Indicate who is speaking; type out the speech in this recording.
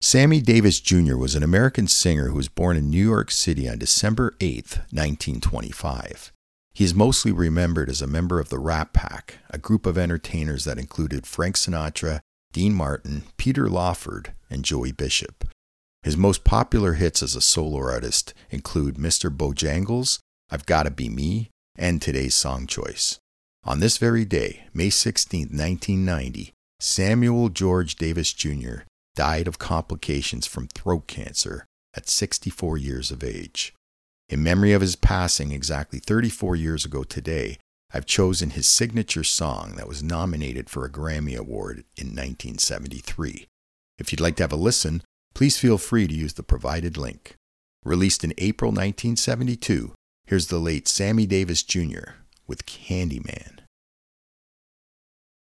Speaker 1: Sammy Davis Jr. was an American singer who was born in New York City on December 8, 1925. He is mostly remembered as a member of the Rat Pack, a group of entertainers that included Frank Sinatra, Dean Martin, Peter Lawford, and Joey Bishop. His most popular hits as a solo artist include Mr. Bojangles, I've Gotta Be Me, and today's song choice. On this very day, May 16, 1990, Samuel George Davis Jr. died of complications from throat cancer at 64 years of age. In memory of his passing exactly 34 years ago today, I've chosen his signature song that was nominated for a Grammy Award in 1973. If you'd like to have a listen, please feel free to use the provided link. Released in April 1972, here's the late Sammy Davis Jr. with Candyman.